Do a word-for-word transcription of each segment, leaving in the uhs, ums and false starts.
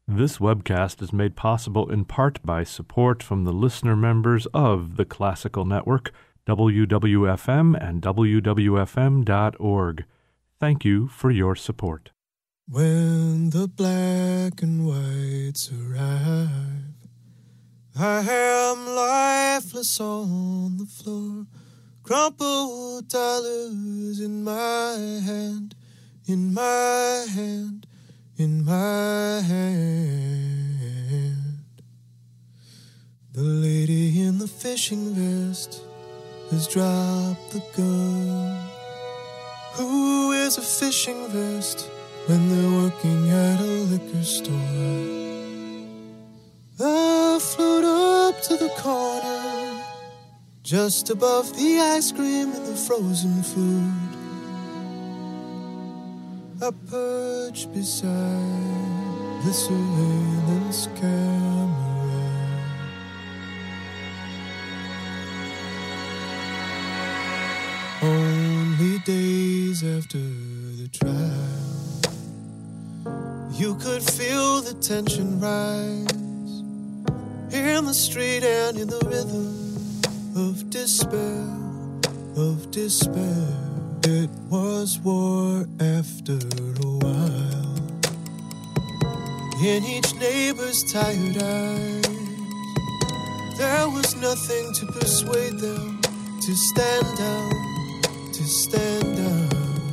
This webcast is made possible in part by support from the listener members of the Classical Network, W W F M and W W F M dot org. Thank you for your support. When the black and whites arrive, I am lifeless on the floor, crumpled dollars in my hand, in my hand, in my hand. The lady in the fishing vest has dropped the gun. Who wears a fishing vest when they're working at a liquor store? I float up to the corner, just above the ice cream and the frozen food. I perch beside the surveillance camera. Only days after the trial, you could feel the tension rise in the street and in the rhythm of despair, of despair. It was war after a while. In each neighbor's tired eyes, there was nothing to persuade them to stand down, to stand down.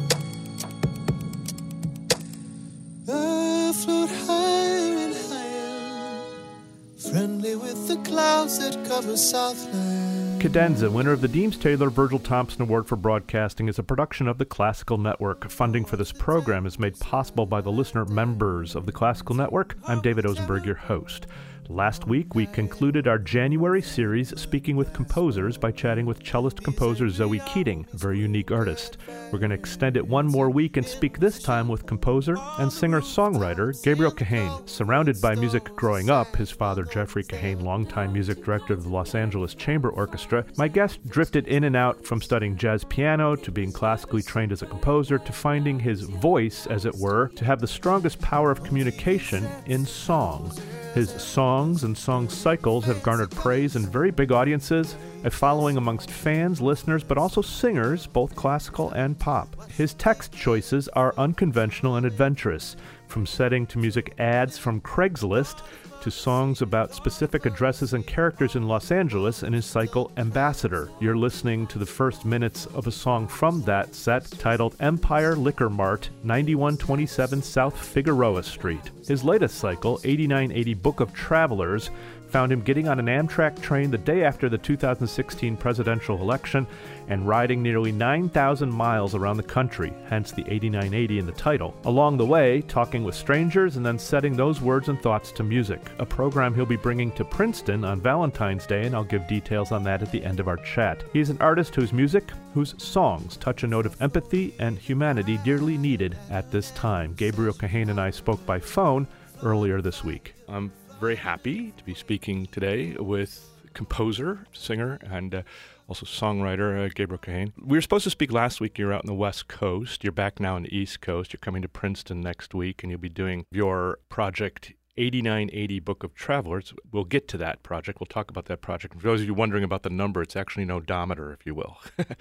I float higher and higher, friendly with the clouds that cover Southland. Cadenza, winner of the Deems Taylor Virgil Thompson Award for Broadcasting, is a production of the Classical Network. Funding for this program is made possible by the listener members of the Classical Network. I'm David Osenberg, your host. Last week, we concluded our January series Speaking with Composers by chatting with cellist-composer Zoe Keating, a very unique artist. We're going to extend it one more week and speak this time with composer and singer-songwriter Gabriel Kahane. Surrounded by music growing up, his father Jeffrey Kahane, longtime music director of the Los Angeles Chamber Orchestra, my guest drifted in and out from studying jazz piano to being classically trained as a composer to finding his voice, as it were, to have the strongest power of communication in song. His songs and song cycles have garnered praise in very big audiences, a following amongst fans, listeners, but also singers, both classical and pop. His text choices are unconventional and adventurous, from setting to music ads from Craigslist to songs about specific addresses and characters in Los Angeles in his cycle Ambassador. You're listening to the first minutes of a song from that set titled Empire Liquor Mart, ninety-one twenty-seven South Figueroa Street. His latest cycle, eighty-nine eighty Book of Travelers, found him getting on an Amtrak train the day after the two thousand sixteen presidential election and riding nearly nine thousand miles around the country, hence the eighty-nine eighty in the title. Along the way, talking with strangers and then setting those words and thoughts to music, a program he'll be bringing to Princeton on Valentine's Day, and I'll give details on that at the end of our chat. He's an artist whose music, whose songs touch a note of empathy and humanity dearly needed at this time. Gabriel Kahane and I spoke by phone earlier this week. I'm very happy to be speaking today with composer, singer, and uh, also songwriter uh, Gabriel Kahane. We were supposed to speak last week. You're out on the West Coast. You're back now on the East Coast. You're coming to Princeton next week, and you'll be doing your project eighty-nine eighty Book of Travelers. We'll get to that project. We'll talk about that project. For those of you wondering about the number, it's actually an odometer, if you will.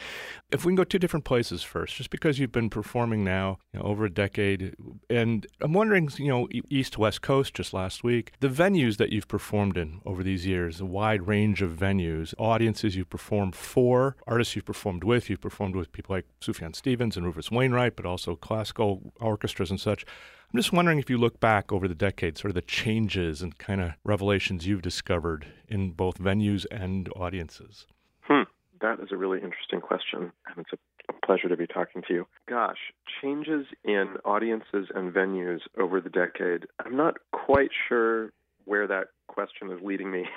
If we can go two different places first, just because you've been performing now you know, over a decade, and I'm wondering, you know, East to West Coast just last week, the venues that you've performed in over these years, a wide range of venues, audiences you've performed for, artists you've performed with, you've performed with people like Sufjan Stevens and Rufus Wainwright, but also classical orchestras and such. I'm just wondering if you look back over the decades, sort of the changes and kind of revelations you've discovered in both venues and audiences. Hmm. That is a really interesting question, and it's a, a pleasure to be talking to you. Gosh, changes in audiences and venues over the decade. I'm not quite sure where that question is leading me.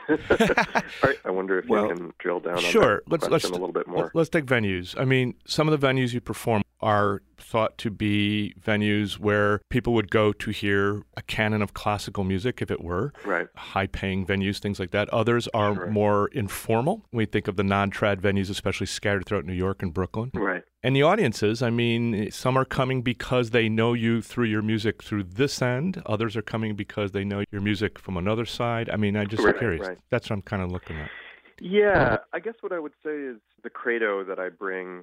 I wonder if well, you can drill down sure. on that let's, question let's, a little bit more. Let's take venues. I mean, some of the venues you perform are thought to be venues where people would go to hear a canon of classical music, if it were. Right. High-paying venues, things like that. Others are sure. more informal. We think of the non-trad venues, especially scattered throughout New York and Brooklyn. Right. And the audiences, I mean, some are coming because they know you through your music through this end. Others are coming because they know your music from another side. I mean, I'm just right, curious. Right. That's what I'm kind of looking at. Yeah, I guess what I would say is the credo that I bring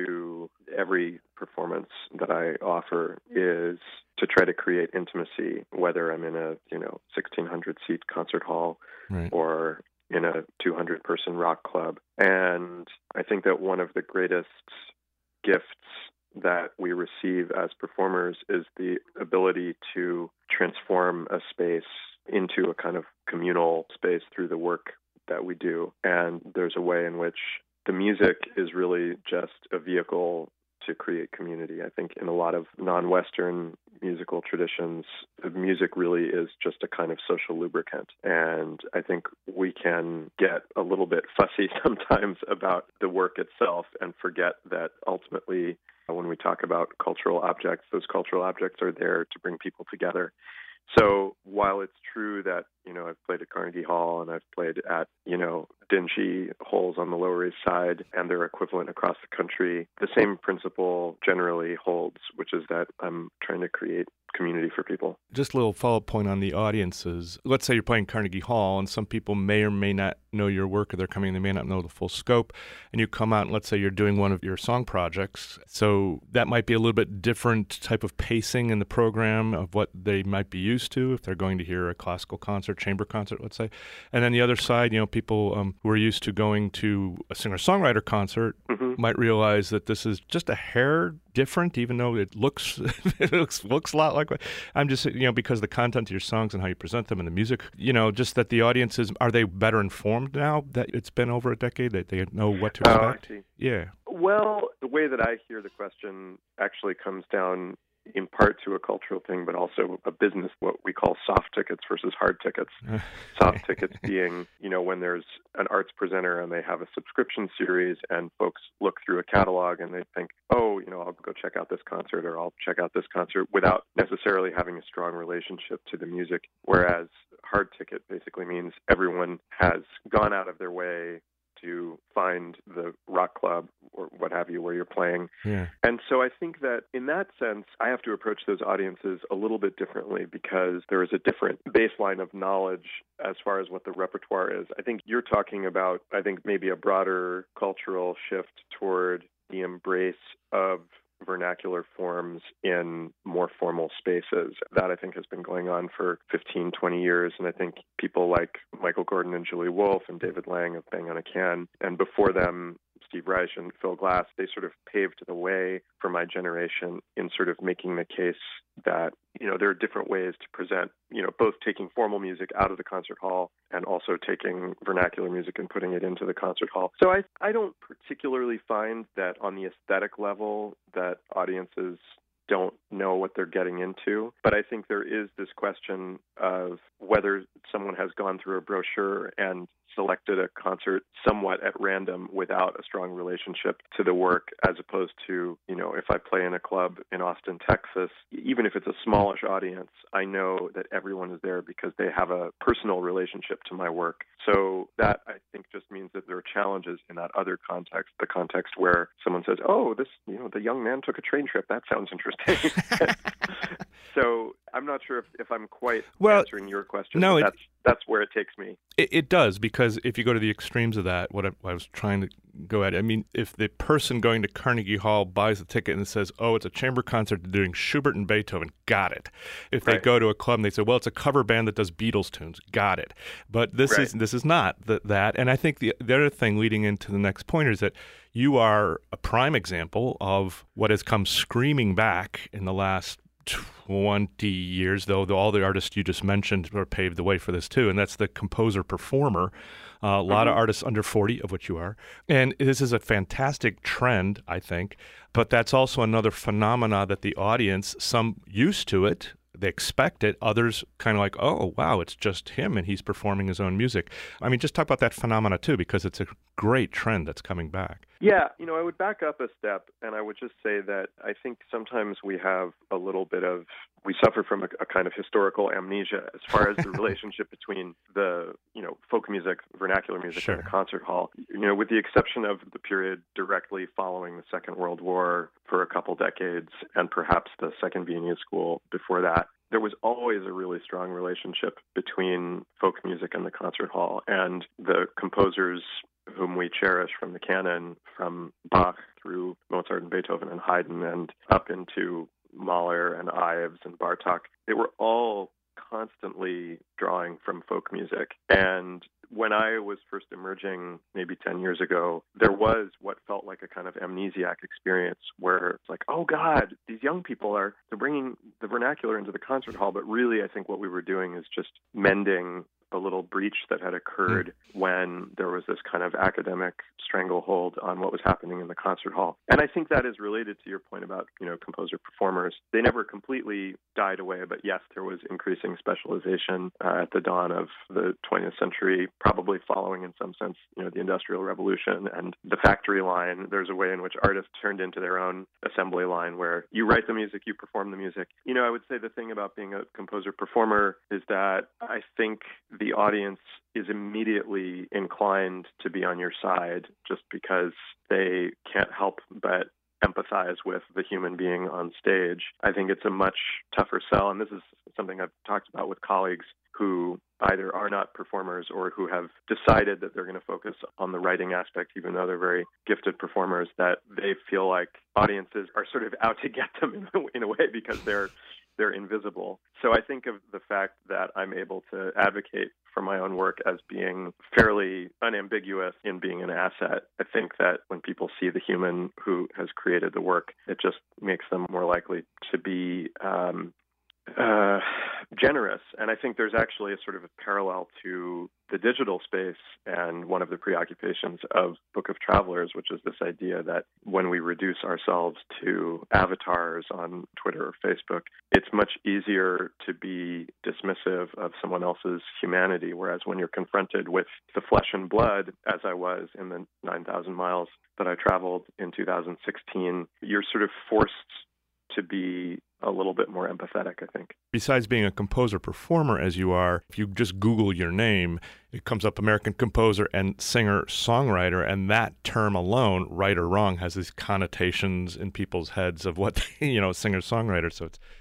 to every performance that I offer is to try to create intimacy, whether I'm in a, you know, sixteen hundred seat concert hall right. or in a two hundred person rock club. And I think that one of the greatest gifts that we receive as performers is the ability to transform a space into a kind of communal space through the work that we do. And there's a way in which the music is really just a vehicle to create community. I think in a lot of non-Western musical traditions, the music really is just a kind of social lubricant. And I think we can get a little bit fussy sometimes about the work itself and forget that ultimately when we talk about cultural objects, those cultural objects are there to bring people together. So while it's true that, you know, I've played at Carnegie Hall and I've played at, you know, dingy holes on the Lower East Side and their equivalent across the country, the same principle generally holds, which is that I'm trying to create community for people. Just a little follow-up point on the audiences. Let's say you're playing Carnegie Hall and some people may or may not know your work or they're coming, they may not know the full scope, and you come out and let's say you're doing one of your song projects. So that might be a little bit different type of pacing in the program of what they might be used to if they're going to hear a classical concert, chamber concert, let's say. And then the other side, you know, people um, who are used to going to a singer-songwriter concert mm-hmm. might realize that this is just a hair different, even though it looks it looks looks a lot like. I'm just, you know, because the content of your songs and how you present them and the music, you know, just that the audiences, are they better informed now that it's been over a decade, that they know what to expect? Oh, I see. Yeah. Well, the way that I hear the question actually comes down in part to a cultural thing, but also a business, what we call soft tickets versus hard tickets. Soft tickets being, you know, when there's an arts presenter and they have a subscription series and folks look through a catalog and they think, oh, you know, I'll go check out this concert or I'll check out this concert without necessarily having a strong relationship to the music. Whereas hard ticket basically means everyone has gone out of their way to find the rock club or what have you where you're playing. Yeah. And so I think that in that sense, I have to approach those audiences a little bit differently because there is a different baseline of knowledge as far as what the repertoire is. I think you're talking about, I think, maybe a broader cultural shift toward the embrace of vernacular forms in more formal spaces. That, I think, has been going on for fifteen, twenty years. And I think people like Michael Gordon and Julie Wolfe and David Lang of Bang on a Can, and before them, Steve Reich and Phil Glass, they sort of paved the way for my generation in sort of making the case that, you know, there are different ways to present, you know, both taking formal music out of the concert hall and also taking vernacular music and putting it into the concert hall. So I, I don't particularly find that on the aesthetic level that audiences don't know what they're getting into. But I think there is this question of whether someone has gone through a brochure and selected a concert somewhat at random without a strong relationship to the work, as opposed to, you know, if I play in a club in Austin, Texas, even if it's a smallish audience, I know that everyone is there because they have a personal relationship to my work. So that, I think, just means that there are challenges in that other context, the context where someone says, oh, this, you know, the young man took a train trip. That sounds interesting. So I'm not sure if, if I'm quite well, answering your question. No, but it, that's that's where it takes me. It, it does, because if you go to the extremes of that, what I, what I was trying to go at, I mean, if the person going to Carnegie Hall buys a ticket and says, oh, it's a chamber concert doing Schubert and Beethoven, got it. If they right. go to a club and they say, well, it's a cover band that does Beatles tunes, got it. But this right. is this is not the, that. And I think the, the other thing leading into the next point is that you are a prime example of what has come screaming back in the last twenty years, though the, all the artists you just mentioned are paved the way for this too, and that's the composer-performer. Uh, a lot mm-hmm. of artists under forty, of which you are. And this is a fantastic trend, I think, but that's also another phenomena that the audience, some used to it, they expect it. Others kind of like, oh, wow, it's just him and he's performing his own music. I mean, just talk about that phenomena too, because it's a great trend that's coming back. Yeah, you know, I would back up a step and I would just say that I think sometimes we have a little bit of, we suffer from a, a kind of historical amnesia as far as the relationship between the, you know, folk music, vernacular music, Sure. and the concert hall. You know, with the exception of the period directly following the Second World War for a couple decades and perhaps the Second Viennese School before that, there was always a really strong relationship between folk music and the concert hall, and the composers whom we cherish from the canon, from Bach through Mozart and Beethoven and Haydn and up into Mahler and Ives and Bartok, they were all constantly drawing from folk music. And when I was first emerging maybe ten years ago, there was what felt like a kind of amnesiac experience where it's like, oh God, these young people are they're bringing the vernacular into the concert hall. But really, I think what we were doing is just mending a little breach that had occurred mm. when there was this kind of academic stranglehold on what was happening in the concert hall. And I think that is related to your point about, you know, composer performers. They never completely died away, but yes, there was increasing specialization uh, at the dawn of the twentieth century, probably following in some sense, you know, the Industrial Revolution and the factory line. There's a way in which artists turned into their own assembly line where you write the music, you perform the music. You know, I would say the thing about being a composer performer is that I think the audience is immediately inclined to be on your side just because they can't help but empathize with the human being on stage. I think it's a much tougher sell, and this is something I've talked about with colleagues who either are not performers or who have decided that they're going to focus on the writing aspect, even though they're very gifted performers, that they feel like audiences are sort of out to get them in a, in a way because they're they're invisible. So I think of the fact that I'm able to advocate for my own work as being fairly unambiguous in being an asset. I think that when people see the human who has created the work, it just makes them more likely to be um, uh, generous. And I think there's actually a sort of a parallel to the digital space and one of the preoccupations of Book of Travelers, which is this idea that when we reduce ourselves to avatars on Twitter or Facebook, it's much easier to be dismissive of someone else's humanity, whereas when you're confronted with the flesh and blood, as I was in the nine thousand miles that I traveled in two thousand sixteen, you're sort of forced to be a little bit more empathetic, I think. Besides being a composer-performer as you are, if you just Google your name, it comes up American composer and singer-songwriter, and that term alone, right or wrong, has these connotations in people's heads of what, you know, singer-songwriter, so it's...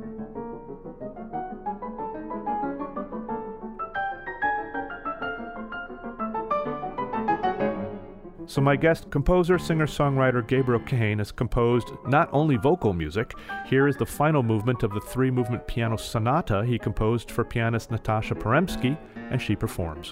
So my guest, composer, singer-songwriter Gabriel Kahane, has composed not only vocal music. Here is the final movement of the three-movement piano sonata he composed for pianist Natasha Peremsky, and she performs.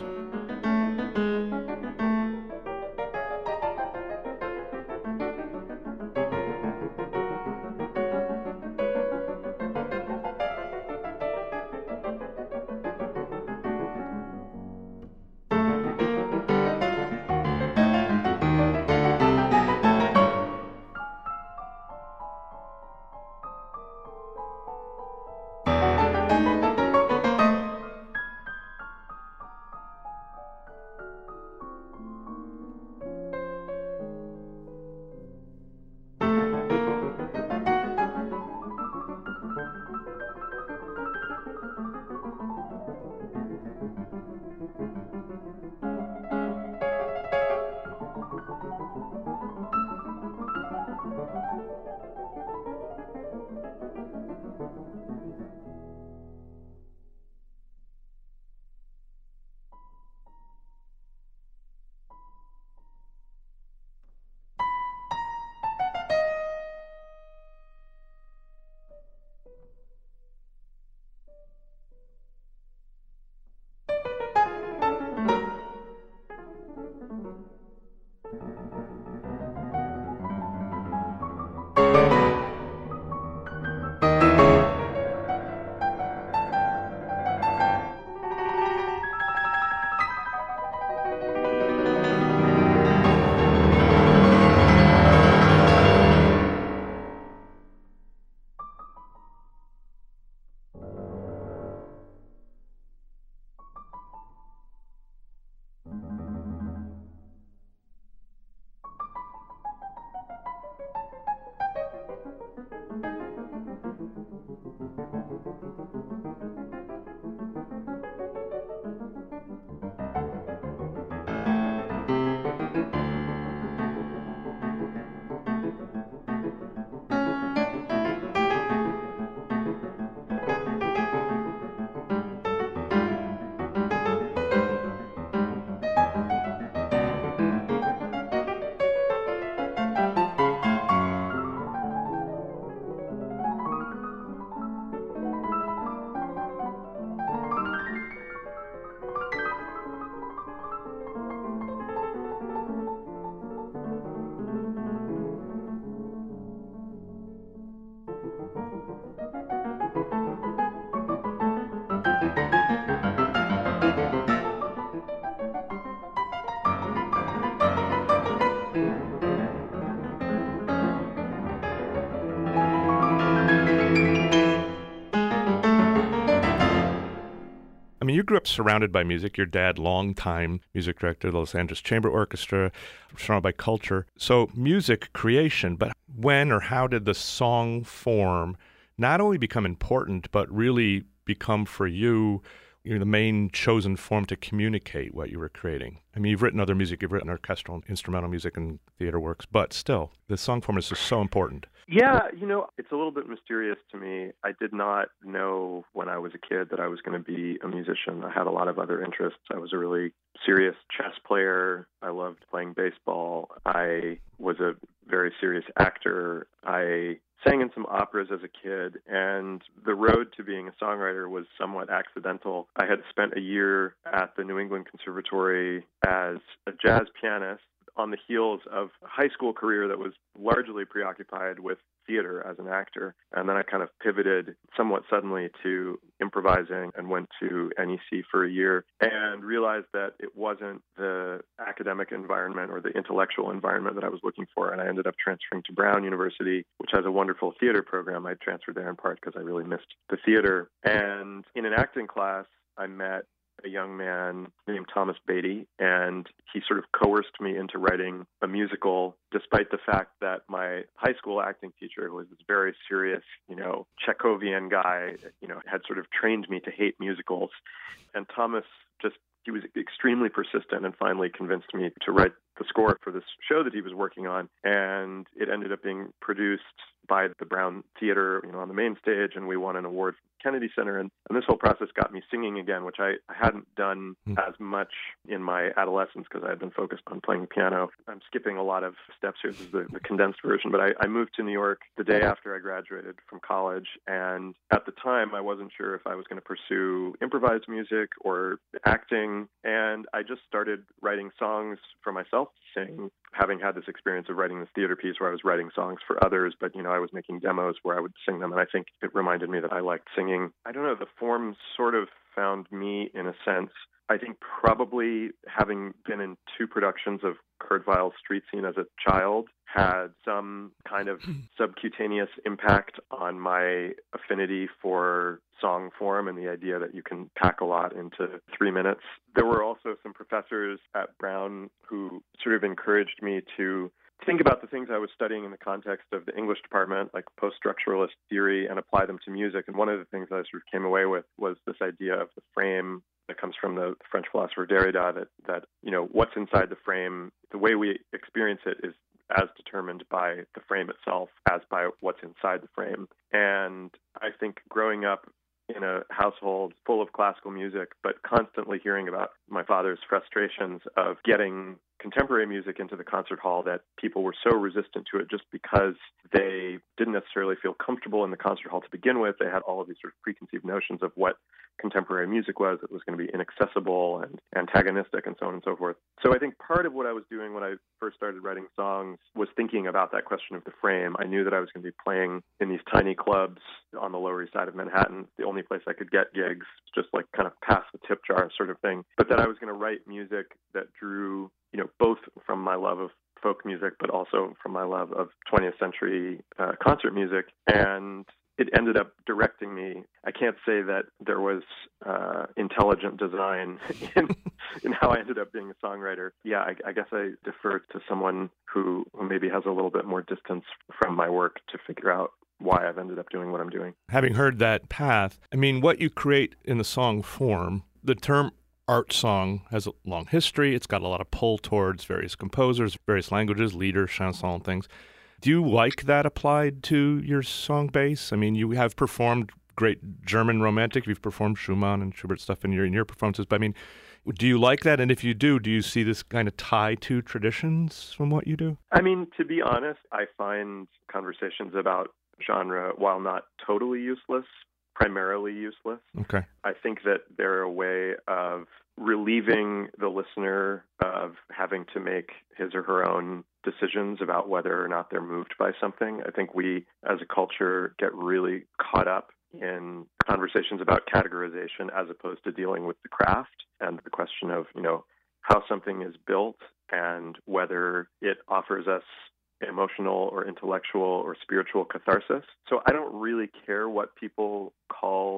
I mean, you grew up surrounded by music. Your dad, longtime music director of the Los Angeles Chamber Orchestra, surrounded by culture. So music creation, but when or how did the song form not only become important, but really become for you, you know, the main chosen form to communicate what you were creating? I mean, you've written other music, you've written orchestral, instrumental music, and theater works, but still, the song form is just so important. Yeah, you know, it's a little bit mysterious to me. I did not know when I was a kid that I was going to be a musician. I had a lot of other interests. I was a really serious chess player. I loved playing baseball. I was a very serious actor. I sang in some operas as a kid, and the road to being a songwriter was somewhat accidental. I had spent a year at the New England Conservatory as a jazz pianist on the heels of a high school career that was largely preoccupied with theater as an actor. And then I kind of pivoted somewhat suddenly to improvising and went to N E C for a year and realized that it wasn't the academic environment or the intellectual environment that I was looking for. And I ended up transferring to Brown University, which has a wonderful theater program. I transferred there in part because I really missed the theater. And in an acting class, I met a young man named Thomas Beatty, and he sort of coerced me into writing a musical, despite the fact that my high school acting teacher, who was this very serious, you know, Chekhovian guy, you know, had sort of trained me to hate musicals. And Thomas just, he was extremely persistent and finally convinced me to write the score for this show that he was working on. And it ended up being produced by the Brown Theater, you know, on the main stage, and we won an award from Kennedy Center. And, and this whole process got me singing again, which I, I hadn't done mm. as much in my adolescence because I had been focused on playing the piano. I'm skipping a lot of steps here. This is the, the condensed version, but I, I moved to New York the day after I graduated from college. And at the time, I wasn't sure if I was going to pursue improvised music or acting. And I just started writing songs for myself to sing, having had this experience of writing this theater piece where I was writing songs for others, but, you know, I was making demos where I would sing them. And I think it reminded me that I liked singing. I don't know, the form sort of found me in a sense. I think probably having been in two productions of Kurt Weill's Street Scene as a child had some kind of subcutaneous impact on my affinity for song form and the idea that you can pack a lot into three minutes. There were also some professors at Brown who sort of encouraged me to think about the things I was studying in the context of the English department, like post-structuralist theory, and apply them to music. And one of the things I sort of came away with was this idea of the frame that comes from the French philosopher Derrida, that, that, you know, what's inside the frame, the way we experience it is as determined by the frame itself as by what's inside the frame. And I think growing up in a household full of classical music, but constantly hearing about my father's frustrations of getting contemporary music into the concert hall, that people were so resistant to it just because they didn't necessarily feel comfortable in the concert hall to begin with. They had all of these sort of preconceived notions of what contemporary music was. It was going to be inaccessible and antagonistic and so on and so forth. So I think part of what I was doing when I first started writing songs was thinking about that question of the frame. I knew that I was going to be playing in these tiny clubs on the Lower East Side of Manhattan, the only place I could get gigs, just like kind of pass the tip jar sort of thing, but that I was going to write music that drew, you know, both from my love of folk music, but also from my love of twentieth century uh, concert music. And it ended up directing me. I can't say that there was uh, intelligent design in, in how I ended up being a songwriter. Yeah, I, I guess I defer to someone who, who maybe has a little bit more distance from my work to figure out why I've ended up doing what I'm doing. Having heard that path, I mean, what you create in the song form, the term art song has a long history. It's got a lot of pull towards various composers, various languages, lieder, chanson, things. Do you like that applied to your song base? I mean, you have performed great German romantic. You've performed Schumann and Schubert stuff in your in your performances. But I mean, do you like that? And if you do, do you see this kind of tie to traditions from what you do? I mean, to be honest, I find conversations about genre, while not totally useless, primarily useless. Okay. I think that they're a way of relieving the listener of having to make his or her own decisions about whether or not they're moved by something. I think we, as a culture, get really caught up in conversations about categorization as opposed to dealing with the craft and the question of, you know, how something is built and whether it offers us emotional or intellectual or spiritual catharsis. So I don't really care what people call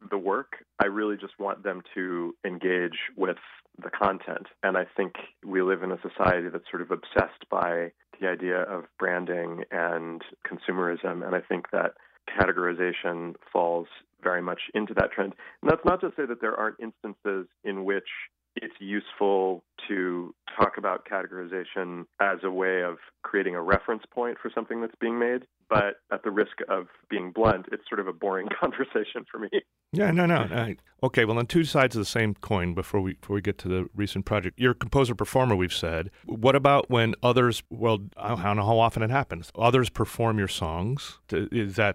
the work. I really just want them to engage with the content. And I think we live in a society that's sort of obsessed by the idea of branding and consumerism. And I think that categorization falls very much into that trend. And that's not to say that there aren't instances in which it's useful to talk about categorization as a way of creating a reference point for something that's being made. But at the risk of being blunt, it's sort of a boring conversation for me. Yeah, no, no. no. Okay, well, on two sides of the same coin before we before we get to the recent project. You're a composer-performer, we've said. What about when others, well, I don't know how often it happens, others perform your songs? Is that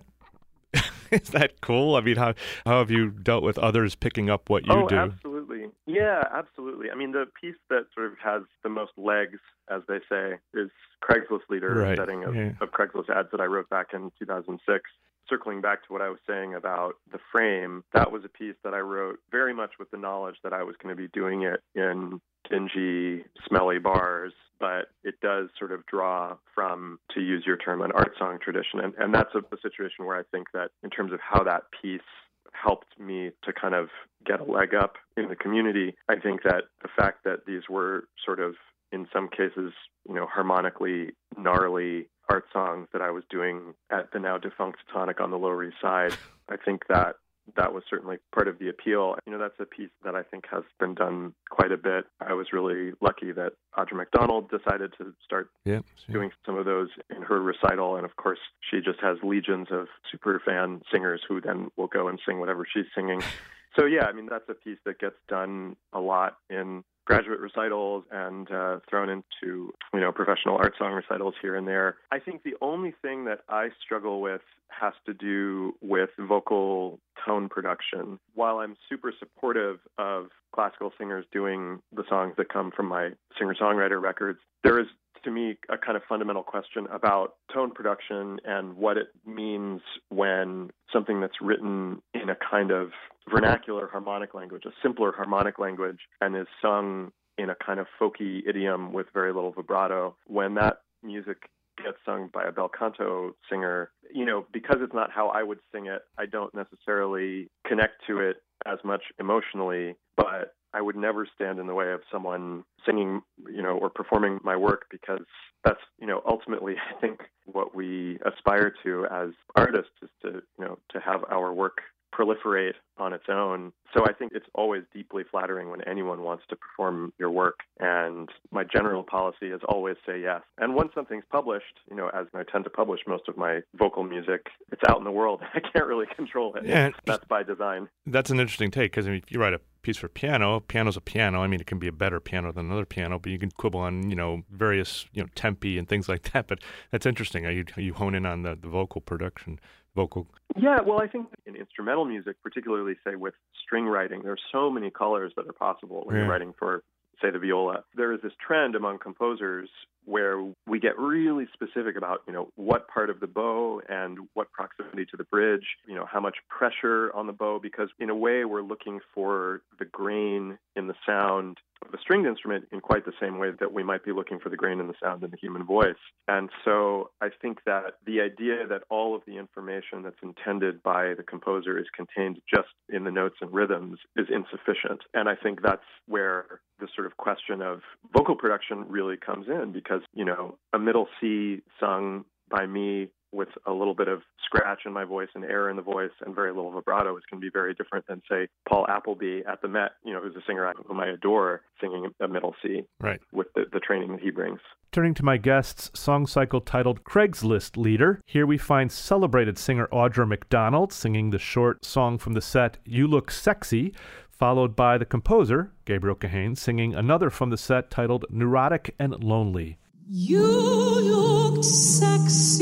is that cool? I mean, how, how have you dealt with others picking up what you oh, do? Oh, absolutely. Yeah, absolutely. I mean, the piece that sort of has the most legs, as they say, is Craigslist Leader, right. setting of, yeah. of Craigslist ads that I wrote back in two thousand six. Circling back to what I was saying about the frame, that was a piece that I wrote very much with the knowledge that I was going to be doing it in dingy, smelly bars, but it does sort of draw from, to use your term, an art song tradition. And, and that's a, a situation where I think that in terms of how that piece helped me to kind of get a leg up in the community, I think that the fact that these were sort of, in some cases, you know, harmonically gnarly art songs that I was doing at the now defunct Tonic on the Lower East Side, I think that that was certainly part of the appeal. You know, that's a piece that I think has been done quite a bit. I was really lucky that Audra McDonald decided to start yeah, doing some of those in her recital. And of course, she just has legions of super fan singers who then will go and sing whatever she's singing. So yeah, I mean, that's a piece that gets done a lot in graduate recitals and uh, thrown into, you know, professional art song recitals here and there. I think the only thing that I struggle with has to do with vocal tone production. While I'm super supportive of classical singers doing the songs that come from my singer-songwriter records, there is, to me, a kind of fundamental question about tone production and what it means when something that's written in a kind of vernacular harmonic language, a simpler harmonic language, and is sung in a kind of folky idiom with very little vibrato, when that music gets sung by a bel canto singer, you know, because it's not how I would sing it, I don't necessarily connect to it as much emotionally, but I would never stand in the way of someone singing, you know, or performing my work, because that's, you know, ultimately, I think what we aspire to as artists is to, you know, to have our work proliferate on its own. So I think it's always deeply flattering when anyone wants to perform your work. And my general policy is always say yes. And once something's published, you know, as I tend to publish most of my vocal music, it's out in the world. I can't really control it. Yeah, that's by design. That's an interesting take, because I mean, if you write a piece for piano, piano's a piano. I mean, it can be a better piano than another piano, but you can quibble on, you know, various, you know, tempi and things like that. But that's interesting. You, you hone in on the, the vocal production. Vocal. Yeah, well, I think in instrumental music, particularly, say, with string writing, there's so many colors that are possible when yeah. you're writing for, say, the viola. There is this trend among composers where we get really specific about, you know, what part of the bow and what proximity to the bridge, you know, how much pressure on the bow, because in a way we're looking for the grain in the sound of a stringed instrument in quite the same way that we might be looking for the grain in the sound in the human voice. And so I think that the idea that all of the information that's intended by the composer is contained just in the notes and rhythms is insufficient. And I think that's where the sort of question of vocal production really comes in, because, you know, a middle C sung by me with a little bit of scratch in my voice and air in the voice and very little vibrato is going to be very different than, say, Paul Appleby at the Met, you know, who's a singer whom I adore, singing a middle C right. with the, the training that he brings. Turning to my guest's song cycle titled Craigslist Leader, here we find celebrated singer Audra McDonald singing the short song from the set, You Look Sexy, followed by the composer, Gabriel Kahane, singing another from the set titled Neurotic and Lonely. You looked sexy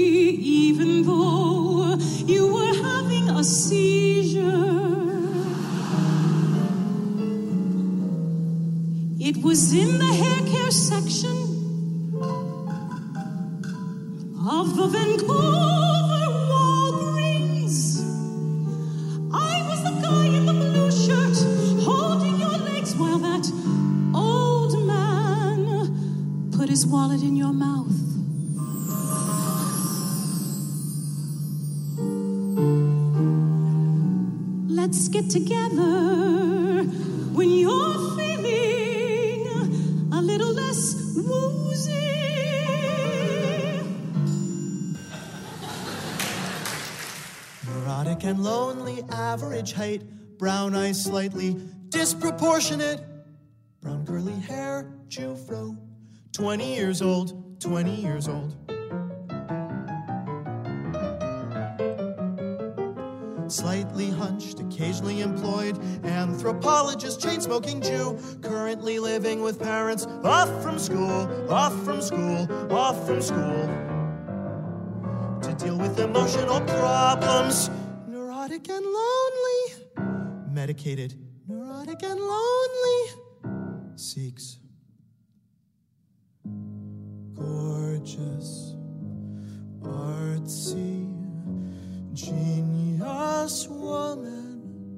even though you were having a seizure. It was in the hair care section of the Vancouver Walgreens. I was the guy in the blue shirt holding your legs while that old man put his wallet in your mouth. Let's only average height, brown eyes slightly disproportionate, brown curly hair, Jew fro, twenty years old, twenty years old. Slightly hunched, occasionally employed, anthropologist, chain-smoking Jew, currently living with parents, off from school, off from school, off from school, to deal with emotional problems, neurotic and lonely, medicated, neurotic and lonely, seeks gorgeous, artsy, genius woman,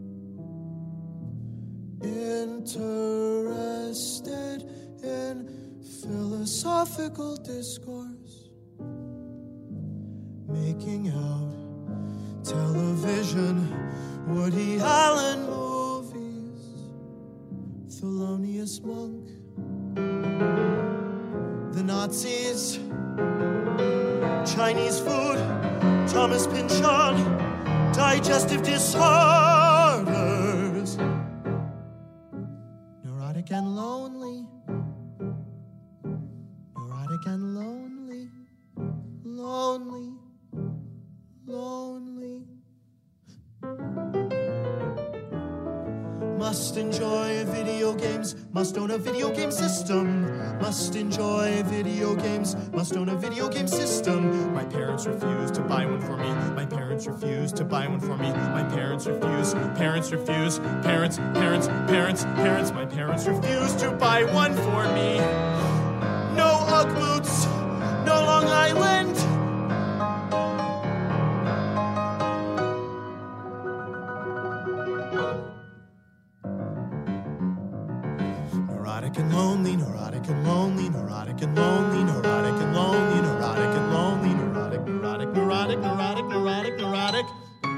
interested in philosophical discourse, making out television, Woody Allen movies, Thelonious Monk, the Nazis, Chinese food, Thomas Pynchon, digestive disorders, neurotic and lonely, neurotic and lonely, lonely, lonely. Must enjoy video games, must own a video game system. Must enjoy video games, must own a video game system. My parents refuse to buy one for me. My parents refuse to buy one for me. My parents refuse, parents refuse, parents, parents, parents, parents. My parents refuse to buy one for me. No Ugg boots, no Long Island. Neurotic and lonely, neurotic and lonely, neurotic and lonely, neurotic and lonely, neurotic and lonely, neurotic, neurotic, neurotic, neurotic, neurotic, neurotic.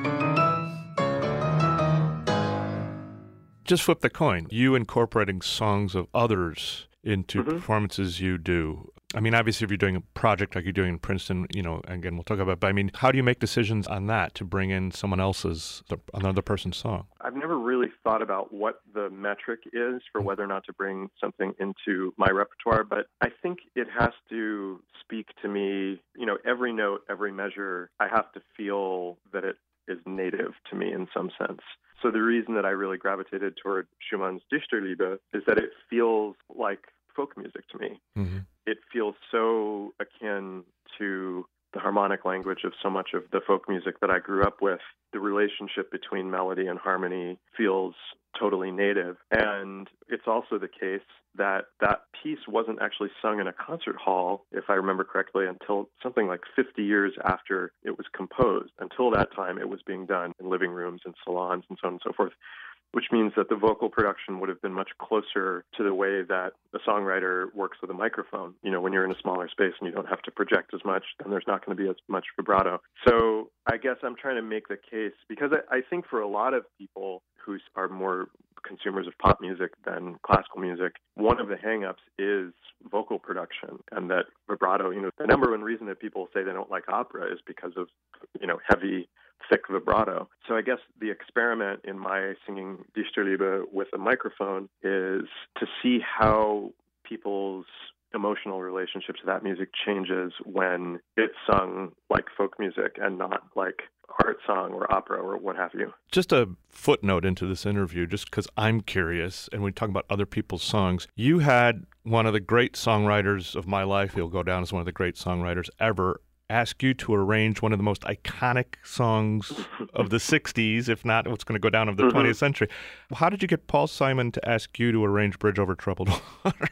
Just flip the coin. You incorporating songs of others into Mm-hmm. performances you do. I mean, obviously, if you're doing a project like you're doing in Princeton, you know, again, we'll talk about it, but I mean, how do you make decisions on that to bring in someone else's, another person's song? I've never really thought about what the metric is for whether or not to bring something into my repertoire, but I think it has to speak to me, you know, every note, every measure, I have to feel that it is native to me in some sense. So the reason that I really gravitated toward Schumann's Dichterliebe is that it feels like folk music to me. Mm-hmm. It feels so akin to the harmonic language of so much of the folk music that I grew up with. The relationship between melody and harmony feels totally native. And it's also the case that that piece wasn't actually sung in a concert hall, if I remember correctly, until something like fifty years after it was composed. Until that time, it was being done in living rooms and salons and so on and so forth, which means that the vocal production would have been much closer to the way that a songwriter works with a microphone. You know, when you're in a smaller space and you don't have to project as much, then there's not going to be as much vibrato. So I guess I'm trying to make the case, because I, I think for a lot of people who are more consumers of pop music than classical music, one of the hang-ups is vocal production, and that vibrato, you know, the number one reason that people say they don't like opera is because of, you know, heavy, thick vibrato. So I guess the experiment in my singing Dichterliebe with a microphone is to see how people's emotional relationship to that music changes when it's sung like folk music and not like art song or opera or what have you. Just a footnote into this interview, just because I'm curious, and we talk about other people's songs. You had one of the great songwriters of my life, he'll go down as one of the great songwriters ever, ask you to arrange one of the most iconic songs of the sixties, if not what's going to go down of the mm-hmm. twentieth century. How did you get Paul Simon to ask you to arrange Bridge Over Troubled Water?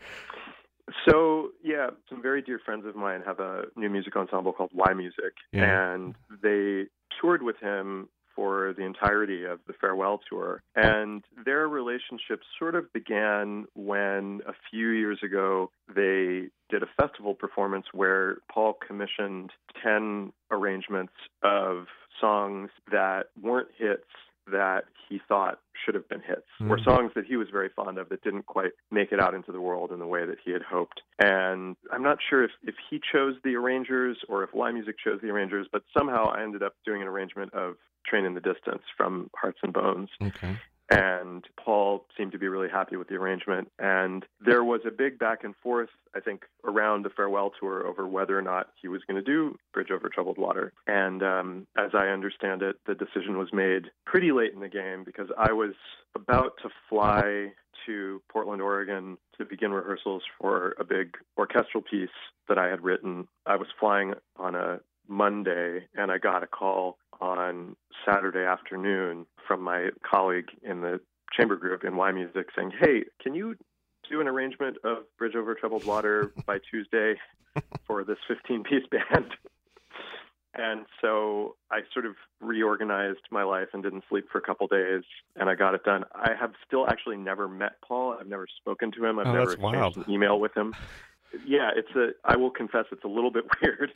So, yeah, some very dear friends of mine have a new music ensemble called Y Music, yeah. and they toured with him for the entirety of the farewell tour. And their relationship sort of began when a few years ago they did a festival performance where Paul commissioned ten arrangements of songs that weren't hits that he thought should have been hits, mm-hmm. or songs that he was very fond of that didn't quite make it out into the world in the way that he had hoped. And I'm not sure if, if he chose the arrangers or if Y Music chose the arrangers, but somehow I ended up doing an arrangement of Train in the Distance from Hearts and Bones. Okay. And Paul seemed to be really happy with the arrangement. And there was a big back and forth, I think, around the farewell tour over whether or not he was going to do Bridge Over Troubled Water. And um, as I understand it, the decision was made pretty late in the game because I was about to fly to Portland, Oregon to begin rehearsals for a big orchestral piece that I had written. I was flying on a Monday, and I got a call on Saturday afternoon from my colleague in the chamber group in Y Music saying, hey, can you do an arrangement of Bridge Over Troubled Water by Tuesday for this fifteen-piece band? And so I sort of reorganized my life and didn't sleep for a couple days, and I got it done. I have still actually never met Paul. I've never spoken to him. I've oh, never that's exchanged wild. an email with him. Yeah, it's a, I will confess it's a little bit weird.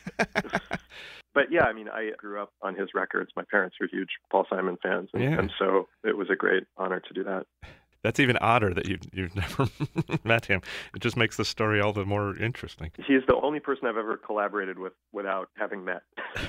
But yeah, I mean, I grew up on his records. My parents were huge Paul Simon fans, and, yeah. and so it was a great honor to do that. That's even odder that you've, you've never met him. It just makes the story all the more interesting. He's the only person I've ever collaborated with without having met.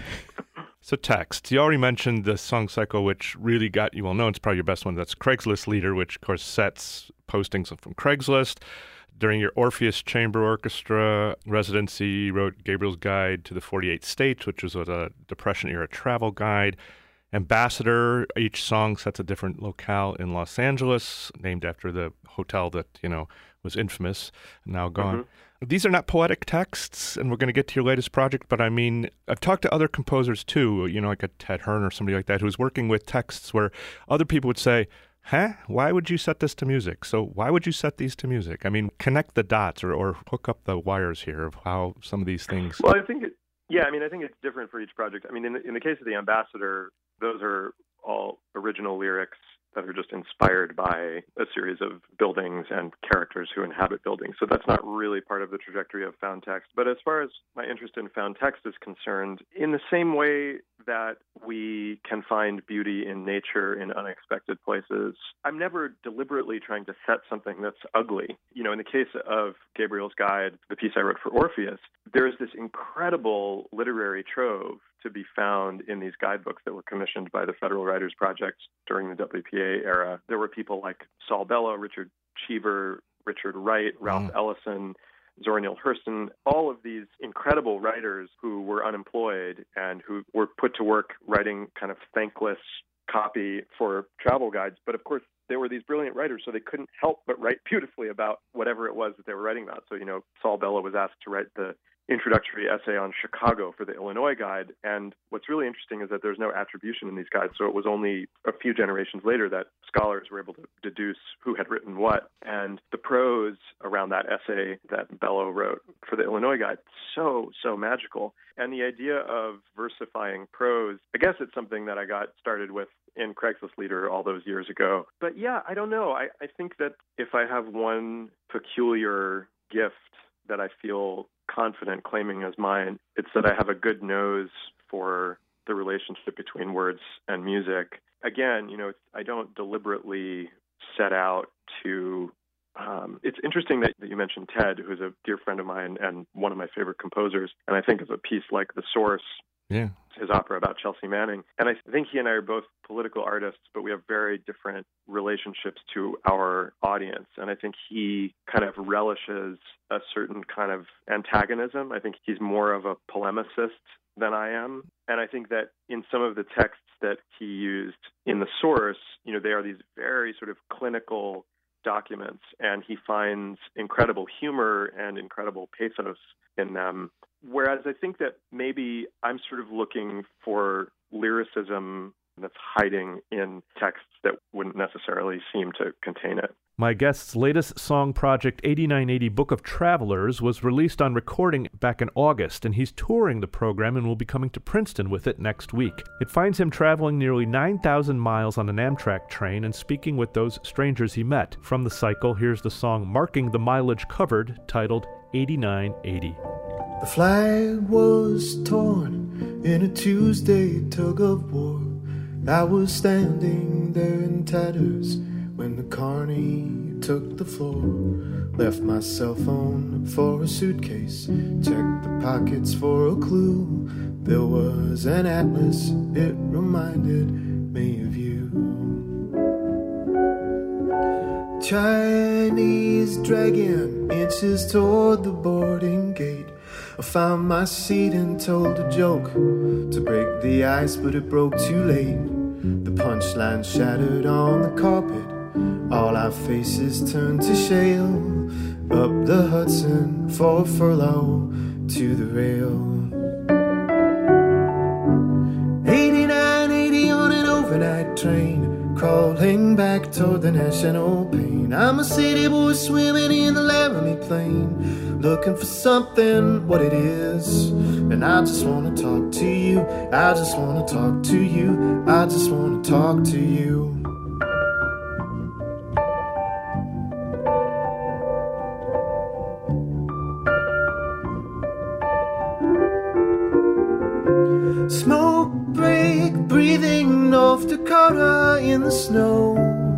So text. You already mentioned the song Psycho, which really got you well known. It's probably your best one. That's Craigslist Leader, which, of course, sets postings from Craigslist. During your Orpheus Chamber Orchestra residency, you wrote Gabriel's Guide to the forty-eight States, which was a Depression-era travel guide. Ambassador, each song sets a different locale in Los Angeles, named after the hotel that, you know, was infamous, now gone. Mm-hmm. These are not poetic texts, and we're going to get to your latest project, but I mean, I've talked to other composers too, you know, like a Ted Hearn or somebody like that, who's working with texts where other people would say, huh? Why would you set this to music? So why would you set these to music? I mean, connect the dots or, or hook up the wires here of how some of these things... Well, I think, it, yeah, I mean, I think it's different for each project. I mean, in the, in the case of The Ambassador, those are all original lyrics that are just inspired by a series of buildings and characters who inhabit buildings. So that's not really part of the trajectory of found text. But as far as my interest in found text is concerned, in the same way that we can find beauty in nature in unexpected places, I'm never deliberately trying to set something that's ugly. You know, in the case of Gabriel's Guide, the piece I wrote for Orpheus, there's this incredible literary trove to be found in these guidebooks that were commissioned by the Federal Writers Project during the W P A era. There were people like Saul Bellow, Richard Cheever, Richard Wright, Ralph mm. Ellison, Zora Neale Hurston, all of these incredible writers who were unemployed and who were put to work writing kind of thankless copy for travel guides. But of course, they were these brilliant writers, so they couldn't help but write beautifully about whatever it was that they were writing about. So, you know, Saul Bellow was asked to write the introductory essay on Chicago for the Illinois Guide. And what's really interesting is that there's no attribution in these guides. So it was only a few generations later that scholars were able to deduce who had written what. And the prose around that essay that Bellow wrote for the Illinois Guide, so, so magical. And the idea of versifying prose, I guess it's something that I got started with in Craigslist Leader all those years ago. But yeah, I don't know. I, I think that if I have one peculiar gift that I feel confident claiming as mine, it's that I have a good nose for the relationship between words and music. Again, you know, I don't deliberately set out to... Um, it's interesting that, that you mentioned Ted, who's a dear friend of mine and one of my favorite composers. And I think of a piece like The Source, yeah, his opera about Chelsea Manning. And I think he and I are both political artists, but we have very different relationships to our audience. And I think he kind of relishes a certain kind of antagonism. I think he's more of a polemicist than I am. And I think that in some of the texts that he used in The Source, you know, they are these very sort of clinical documents, and he finds incredible humor and incredible pathos in them. Whereas I think that maybe I'm sort of looking for lyricism that's hiding in texts that wouldn't necessarily seem to contain it. My guest's latest song project, eighty-nine eighty Book of Travelers, was released on recording back in August, and he's touring the program and will be coming to Princeton with it next week. It finds him traveling nearly nine thousand miles on an Amtrak train and speaking with those strangers he met. From the cycle, here's the song marking the mileage covered, titled eighty-nine eighty. The flag was torn in a Tuesday tug of war. I was standing there in tatters when the carney took the floor. Left my cell phone for a suitcase, checked the pockets for a clue. There was an atlas, it reminded me of you. Chinese dragging inches toward the boarding gate. I found my seat and told a joke to break the ice, but it broke too late. The punchline shattered on the carpet. All our faces turned to shale. Up the Hudson for a furlough to the rail. eighty-nine eighty on an overnight train, crawling back toward the national pain. I'm a city boy swimming in the Laramie Plain, looking for something, what it is. And I just want to talk to you, I just want to talk to you, I just want to talk to you. Smoke break, breathing North Dakota in the snow.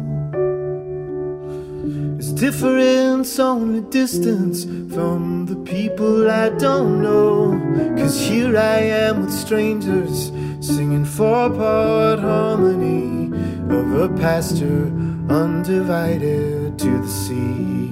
It's difference, only distance from the people I don't know. Cause here I am with strangers, singing four-part harmony of a pasture undivided to the sea.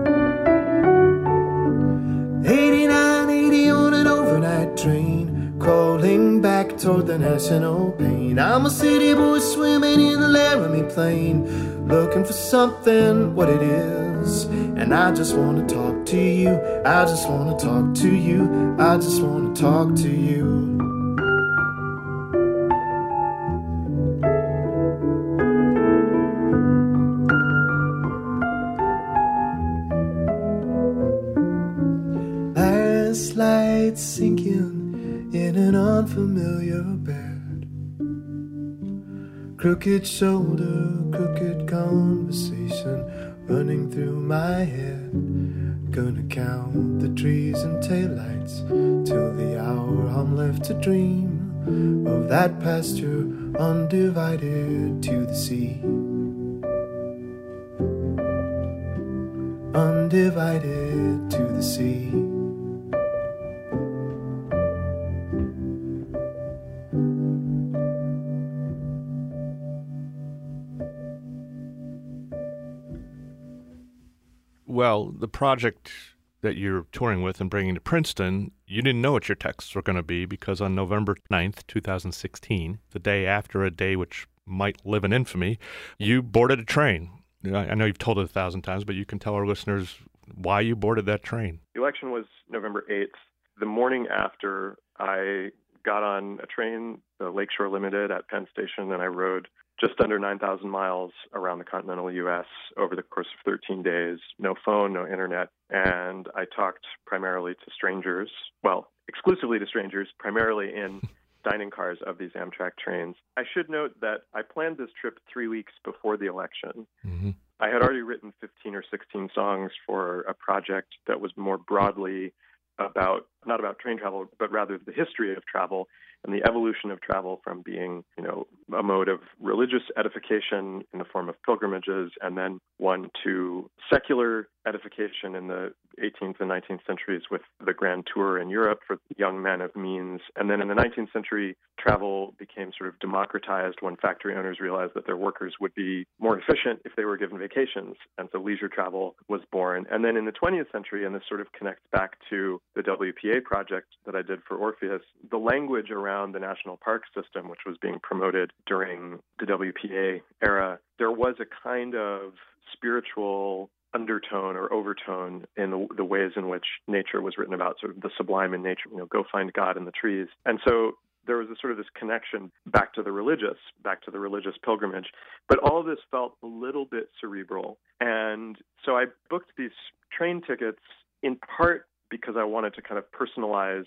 eighty-nine eighty on an overnight train, crawling back toward the national pain. I'm a city boy swimming in the Laramie Plain, looking for something, what it is. And I just want to talk to you, I just want to talk to you, I just want to talk to you. Last light sinking in an unfamiliar bed. Crooked shoulder, crooked conversation running through my head. Gonna count the trees and taillights till the hour I'm left to dream of that pasture undivided to the sea. Undivided to the sea. Well, the project that you're touring with and bringing to Princeton, you didn't know what your texts were going to be, because on November ninth, twenty sixteen, the day after a day which might live in infamy, you boarded a train. I know you've told it a thousand times, but you can tell our listeners why you boarded that train. The election was November eighth. The morning after, I got on a train, the Lakeshore Limited at Penn Station, and I rode just under nine thousand miles around the continental U S over the course of thirteen days. No phone, no internet. And I talked primarily to strangers, well, exclusively to strangers, primarily in dining cars of these Amtrak trains. I should note that I planned this trip three weeks before the election. Mm-hmm. I had already written fifteen or sixteen songs for a project that was more broadly about, not about train travel, but rather the history of travel and the evolution of travel from being, you know, a mode of religious edification in the form of pilgrimages, and then one to secular edification in the eighteenth and nineteenth centuries with the Grand Tour in Europe for young men of means. And then in the nineteenth century, travel became sort of democratized when factory owners realized that their workers would be more efficient if they were given vacations. And so leisure travel was born. And then in the twentieth century, and this sort of connects back to the W P A project that I did for Orpheus, the language around the national park system, which was being promoted during the W P A era, there was a kind of spiritual undertone or overtone in the, the ways in which nature was written about, sort of the sublime in nature, you know, go find God in the trees. And so there was a sort of this connection back to the religious, back to the religious pilgrimage. But all of this felt a little bit cerebral. And so I booked these train tickets in part because I wanted to kind of personalize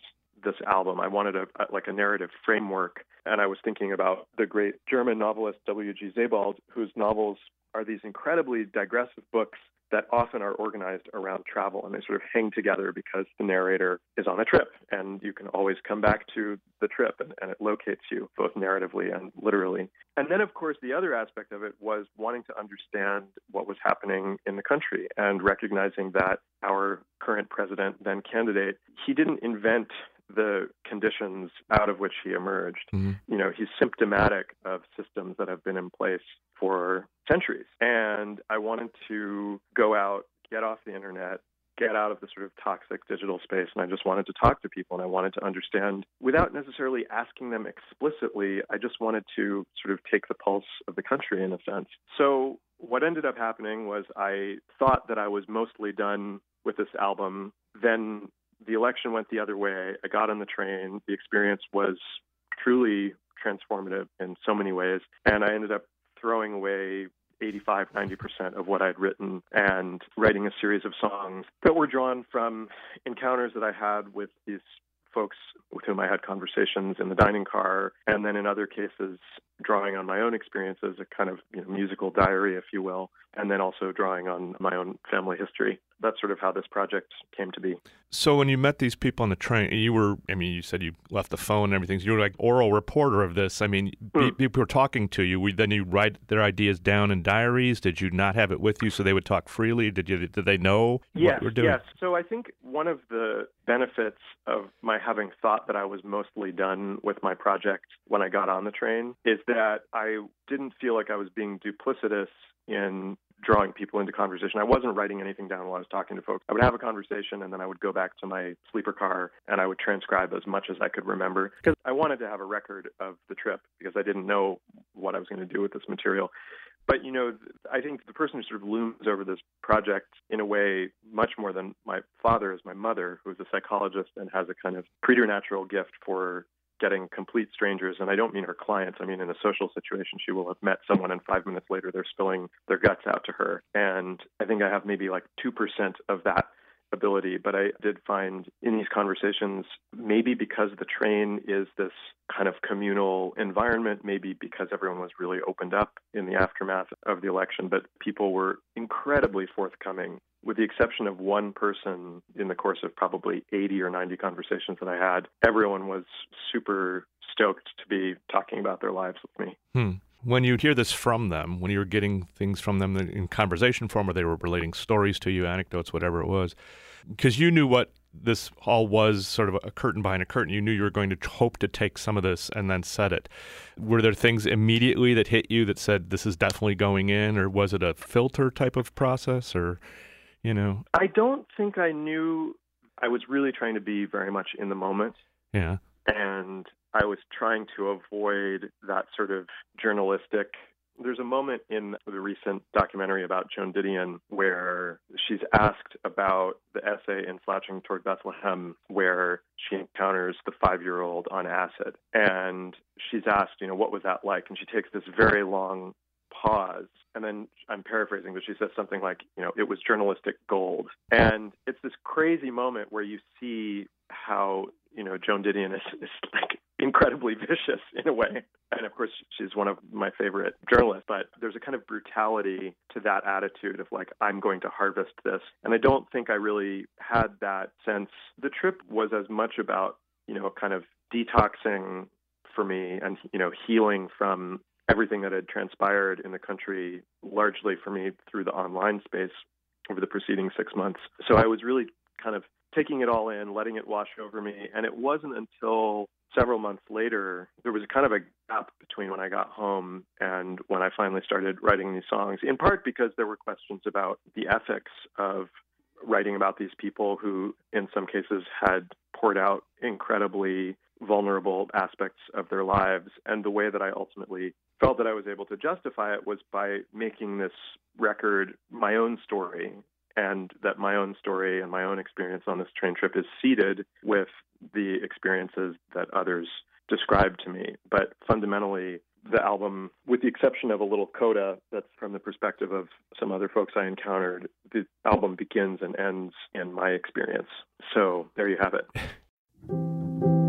this album. I wanted a, a like a narrative framework, and I was thinking about the great German novelist W G Sebald, whose novels are these incredibly digressive books that often are organized around travel, and they sort of hang together because the narrator is on a trip, and you can always come back to the trip, and, and it locates you both narratively and literally. And then, of course, the other aspect of it was wanting to understand what was happening in the country and recognizing that our current president, then candidate, he didn't invent the conditions out of which he emerged. Mm-hmm. You know, he's symptomatic of systems that have been in place for centuries. And I wanted to go out, get off the internet, get out of the sort of toxic digital space, and I just wanted to talk to people, and I wanted to understand without necessarily asking them explicitly. I just wanted to sort of take the pulse of the country in a sense. So what ended up happening was I thought that I was mostly done with this album. Then the election went the other way. I got on the train. The experience was truly transformative in so many ways, and I ended up throwing away eighty-five, ninety percent of what I'd written and writing a series of songs that were drawn from encounters that I had with these folks with whom I had conversations in the dining car, and then in other cases, drawing on my own experiences, a kind of you know, musical diary, if you will, and then also drawing on my own family history. That's sort of how this project came to be. So when you met these people on the train, you were, I mean, you said you left the phone and everything. So you were like oral reporter of this. I mean, mm. people were talking to you. Then you write their ideas down in diaries. Did you not have it with you so they would talk freely? Did you? Did they know yes, what you were doing? Yes. So I think one of the benefits of my having thought that I was mostly done with my project when I got on the train is that I didn't feel like I was being duplicitous in drawing people into conversation. I wasn't writing anything down while I was talking to folks. I would have a conversation, and then I would go back to my sleeper car, and I would transcribe as much as I could remember, because I wanted to have a record of the trip, because I didn't know what I was going to do with this material. But, you know, I think the person who sort of looms over this project in a way much more than my father is my mother, who is a psychologist and has a kind of preternatural gift for getting complete strangers, and I don't mean her clients, I mean in a social situation, she will have met someone and five minutes later they're spilling their guts out to her. And I think I have maybe like two percent of that ability, but I did find in these conversations, maybe because the train is this kind of communal environment, maybe because everyone was really opened up in the aftermath of the election, but people were incredibly forthcoming. With the exception of one person in the course of probably eighty or ninety conversations that I had, everyone was super stoked to be talking about their lives with me. Hmm. When you hear this from them, when you were getting things from them in conversation form, or they were relating stories to you, anecdotes, whatever it was, because you knew what this all was, sort of a curtain behind a curtain. You knew you were going to hope to take some of this and then set it. Were there things immediately that hit you that said, this is definitely going in, or was it a filter type of process, or, you know? I don't think I knew. I was really trying to be very much in the moment. Yeah. And I was trying to avoid that sort of journalistic. There's a moment in the recent documentary about Joan Didion where she's asked about the essay in Slouching Toward Bethlehem where she encounters the five-year-old on acid. And she's asked, you know, what was that like? And she takes this very long pause. And then I'm paraphrasing, but she says something like, you know, it was journalistic gold. And it's this crazy moment where you see how, you know, Joan Didion is, is like incredibly vicious in a way. And of course, she's one of my favorite journalists, but there's a kind of brutality to that attitude of like, I'm going to harvest this. And I don't think I really had that sense. The trip was as much about, you know, kind of detoxing for me and, you know, healing from everything that had transpired in the country, largely for me through the online space over the preceding six months. So I was really kind of taking it all in, letting it wash over me. And it wasn't until several months later, there was a kind of a gap between when I got home and when I finally started writing these songs, in part because there were questions about the ethics of writing about these people who, in some cases, had poured out incredibly vulnerable aspects of their lives. And the way that I ultimately felt that I was able to justify it was by making this record my own story, and that my own story and my own experience on this train trip is seeded with the experiences that others described to me. But fundamentally, the album, with the exception of a little coda that's from the perspective of some other folks I encountered, the album begins and ends in my experience. So there you have it.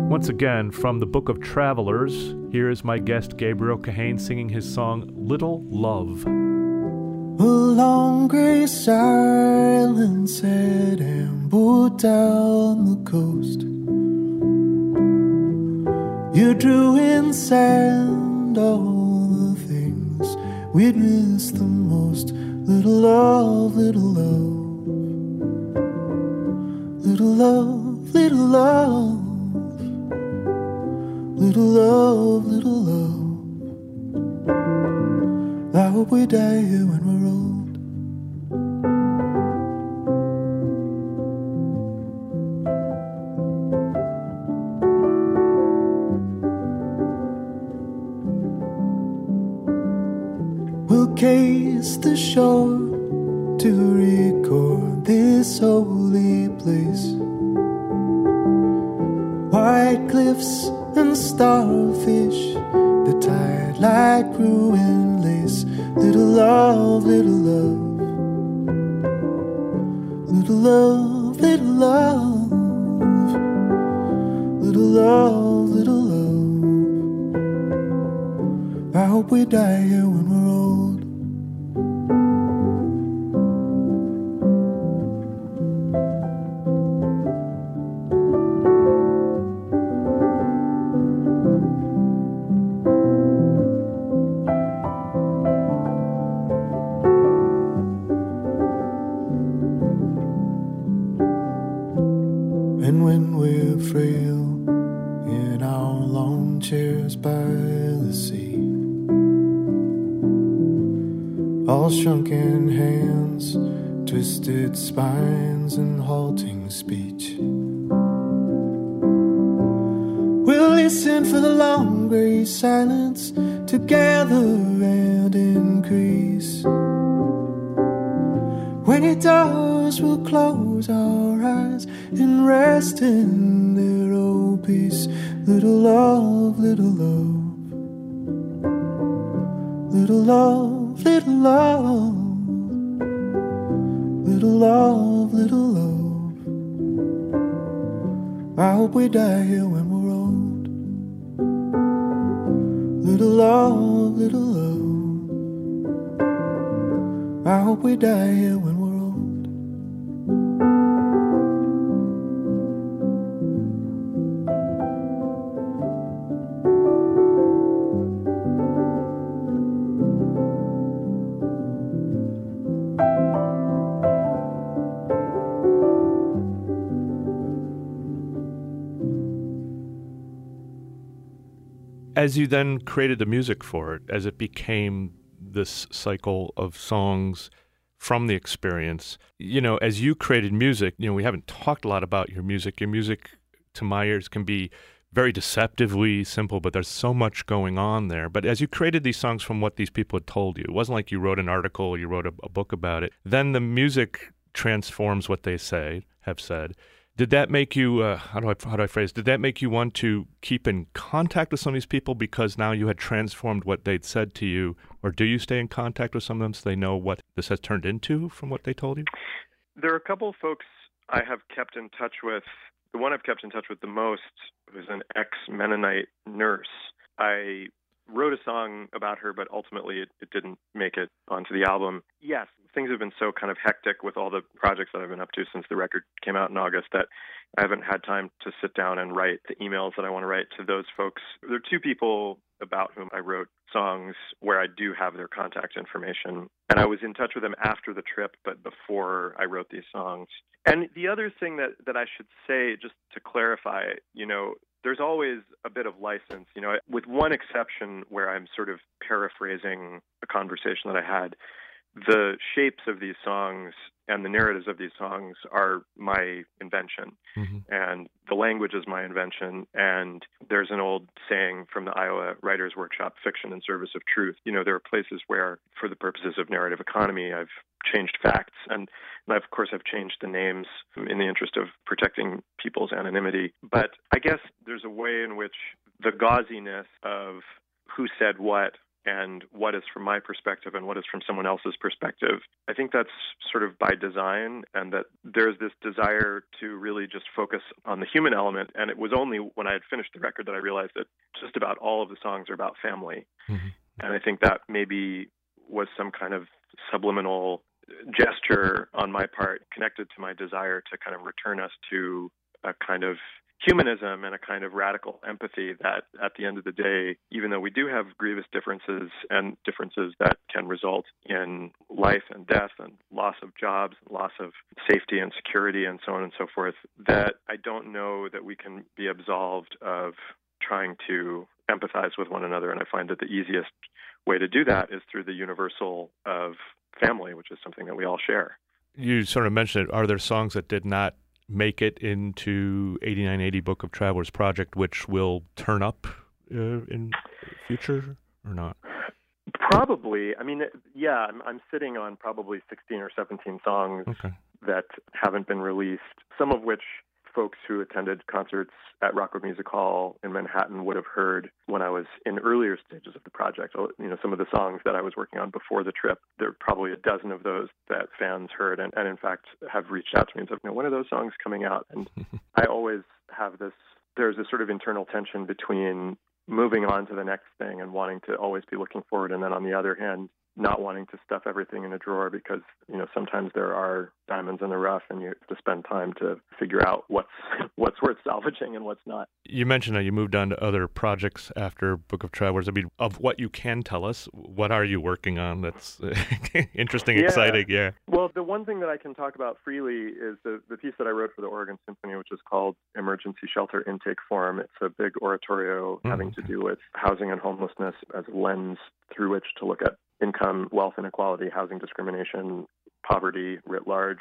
Once again, from the Book of Travelers, here is my guest Gabriel Kahane singing his song Little Love. A long grey silence had ambled down the coast. You drew in sand all the things we'd missed the most. Little love, little love, little love, little love, little love, little love. I hope we die here when we're old. We'll case the shore to record this holy place. White cliffs and starfish, the tide like ruined lace. Little love, little love, little love, little love, little love, little love. I hope we die here when we're old. And when we're frail in our long chairs by the sea, all shrunken hands, twisted spines, and halting speech, we'll listen for the long grey silence to gather and increase. When it does, we'll close our eyes and rest in their old peace. Little love, little love, little love, little love, little love, little love. I hope we die here when we're old. Little love, little love, I hope we die here when we're old. As you then created the music for it, as it became this cycle of songs from the experience, you know, as you created music, you know, we haven't talked a lot about your music. Your music, to my ears, can be very deceptively simple, but there's so much going on there. But as you created these songs from what these people had told you, it wasn't like you wrote an article or you wrote a, a book about it. Then the music transforms what they say, have said. Did that make you, uh, how do I how do I phrase, did that make you want to keep in contact with some of these people because now you had transformed what they'd said to you? Or do you stay in contact with some of them so they know what this has turned into from what they told you? There are a couple of folks I have kept in touch with. The one I've kept in touch with the most was an ex-Mennonite nurse. I wrote a song about her, but ultimately it, it didn't make it onto the album. Yes, things have been so kind of hectic with all the projects that I've been up to since the record came out in August that I haven't had time to sit down and write the emails that I want to write to those folks. There are two people about whom I wrote songs where I do have their contact information. And I was in touch with them after the trip, but before I wrote these songs. And the other thing that, that I should say, just to clarify, you know, there's always a bit of license, you know, with one exception where I'm sort of paraphrasing a conversation that I had. The shapes of these songs and the narratives of these songs are my invention, mm-hmm. and the language is my invention. And there's an old saying from the Iowa Writers Workshop, fiction in service of truth. You know, there are places where, for the purposes of narrative economy, I've changed facts, and, and I've, of course, I've changed the names in the interest of protecting people's anonymity. But I guess there's a way in which the gauziness of who said what and what is from my perspective and what is from someone else's perspective. I think that's sort of by design, and that there's this desire to really just focus on the human element. And it was only when I had finished the record that I realized that just about all of the songs are about family. Mm-hmm. And I think that maybe was some kind of subliminal gesture on my part connected to my desire to kind of return us to a kind of humanism and a kind of radical empathy that at the end of the day, even though we do have grievous differences and differences that can result in life and death and loss of jobs, loss of safety and security and so on and so forth, that I don't know that we can be absolved of trying to empathize with one another. And I find that the easiest way to do that is through the universal of family, which is something that we all share. You sort of mentioned it. Are there songs that did not make it into eighty-nine eighty Book of Travelers project, which will turn up uh, in future or not? Probably. I mean, yeah, I'm, I'm sitting on probably sixteen or seventeen songs okay. that haven't been released, some of which folks who attended concerts at Rockwood Music Hall in Manhattan would have heard when I was in earlier stages of the project. You know, some of the songs that I was working on before the trip, there are probably a dozen of those that fans heard and, and in fact, have reached out to me and said, you know, when are those songs coming out? And I always have this, there's a sort of internal tension between moving on to the next thing and wanting to always be looking forward. And then on the other hand, not wanting to stuff everything in a drawer because, you know, sometimes there are diamonds in the rough and you have to spend time to figure out what's what's worth salvaging and what's not. You mentioned that you moved on to other projects after Book of Travelers. I mean, of what you can tell us, what are you working on that's interesting, yeah. exciting? Yeah. Well, the one thing that I can talk about freely is the, the piece that I wrote for the Oregon Symphony, which is called Emergency Shelter Intake Form. It's a big oratorio mm-hmm. having to do with housing and homelessness as a lens through which to look at income, wealth inequality, housing discrimination, poverty writ large.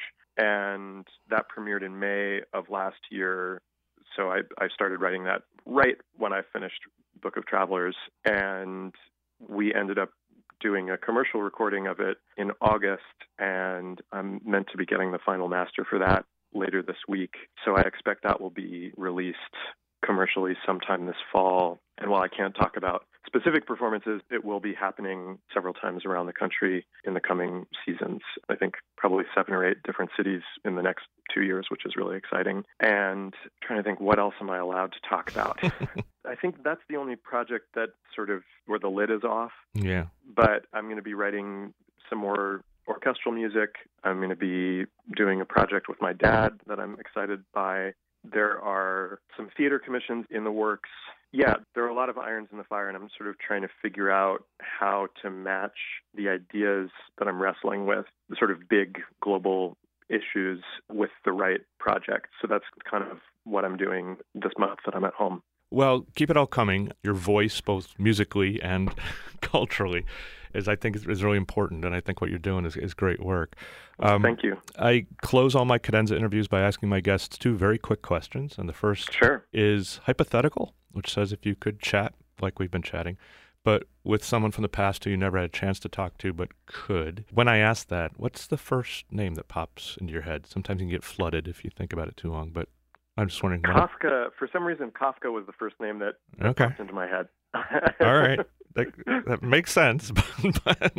And that premiered in May of last year. So I, I started writing that right when I finished Book of Travelers. And we ended up doing a commercial recording of it in August. And I'm meant to be getting the final master for that later this week. So I expect that will be released commercially sometime this fall. And while I can't talk about specific performances, it will be happening several times around the country in the coming seasons. I think probably seven or eight different cities in the next two years, which is really exciting. And trying to think, what else am I allowed to talk about? I think that's the only project that sort of where the lid is off. Yeah. But I'm going to be writing some more orchestral music. I'm going to be doing a project with my dad that I'm excited by. There are some theater commissions in the works. Yeah, there are a lot of irons in the fire, and I'm sort of trying to figure out how to match the ideas that I'm wrestling with, the sort of big global issues, with the right project. So that's kind of what I'm doing this month that I'm at home. Well, keep it all coming. Your voice, both musically and culturally, is I think is really important, and I think what you're doing is, is great work. Um, Thank you. I close all my cadenza interviews by asking my guests two very quick questions, and the first sure. is hypothetical, which says if you could chat like we've been chatting, but with someone from the past who you never had a chance to talk to but could. When I ask that, what's the first name that pops into your head? Sometimes you can get flooded if you think about it too long, but I'm just wondering. Kafka, for some reason, Kafka was the first name that, that okay. popped into my head. All right. That, that makes sense, but, but